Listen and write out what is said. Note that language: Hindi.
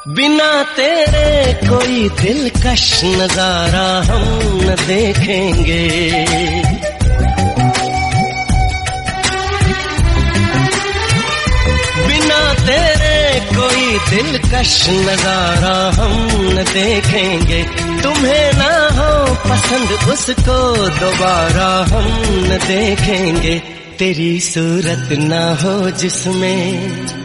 बिना तेरे कोई दिलकश नजारा हम न देखेंगे। बिना तेरे कोई दिलकश नजारा हम न देखेंगे। तुम्हें ना हो पसंद उसको दोबारा हम न देखेंगे। तेरी सूरत ना हो जिसमें